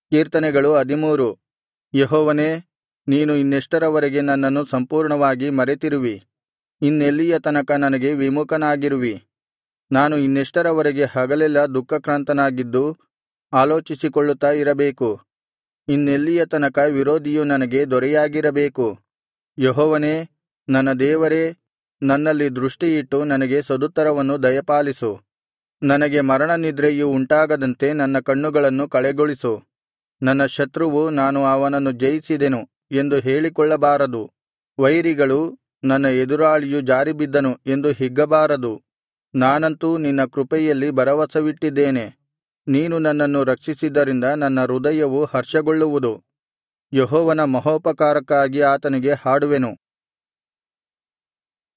ಕೀರ್ತನೆಗಳು 13. ಯೆಹೋವನೇ, ನೀನು ಇನ್ನೆಷ್ಟರವರೆಗೆ ನನ್ನನ್ನು ಸಂಪೂರ್ಣವಾಗಿ ಮರೆತಿರುವಿ? ಇನ್ನೆಲ್ಲಿಯ ತನಕ ನನಗೆ ವಿಮುಖನಾಗಿರುವಿ? ನಾನು ಇನ್ನೆಷ್ಟರವರೆಗೆ ಹಗಲೆಲ್ಲಾ ದುಃಖಾಕ್ರಾಂತನಾಗಿದ್ದು ಆಲೋಚಿಸಿಕೊಳ್ಳುತ್ತಾ ಇರಬೇಕು? ಇನ್ನೆಲ್ಲಿಯ ತನಕ ವಿರೋಧಿಯು ನನಗೆ ದೊರೆಯಾಗಿರಬೇಕು? ಯೆಹೋವನೇ, ನನ್ನ ದೇವರೇ, ನನ್ನಲ್ಲಿ ದೃಷ್ಟಿಯಿಟ್ಟು ನನಗೆ ಸದುತ್ತರವನ್ನು ದಯಪಾಲಿಸು. ನನಗೆ ಮರಣನಿದ್ರೆಯು ಉಂಟಾಗದಂತೆ ನನ್ನ ಕಣ್ಣುಗಳನ್ನು ಕಳೆಗೊಳಿಸು. ನನ್ನ ಶತ್ರುವು ನಾನು ಅವನನ್ನು ಜಯಿಸಿದೆನು ಎಂದು ಹೇಳಿಕೊಳ್ಳಬಾರದು. ವೈರಿಗಳು ನನ್ನ ಎದುರಾಳಿಯು ಜಾರಿಬಿದ್ದನು ಎಂದು ಹಿಗ್ಗಬಾರದು. ನಾನಂತೂ ನಿನ್ನ ಕೃಪೆಯಲ್ಲಿ ಭರವಸವಿಟ್ಟಿದ್ದೇನೆ. ನೀನು ನನ್ನನ್ನು ರಕ್ಷಿಸಿದ್ದರಿಂದ ನನ್ನ ಹೃದಯವು ಹರ್ಷಗೊಳ್ಳುವುದು. ಯೆಹೋವನ ಮಹೋಪಕಾರಕ್ಕಾಗಿ ಆತನಿಗೆ ಹಾಡುವೆನು.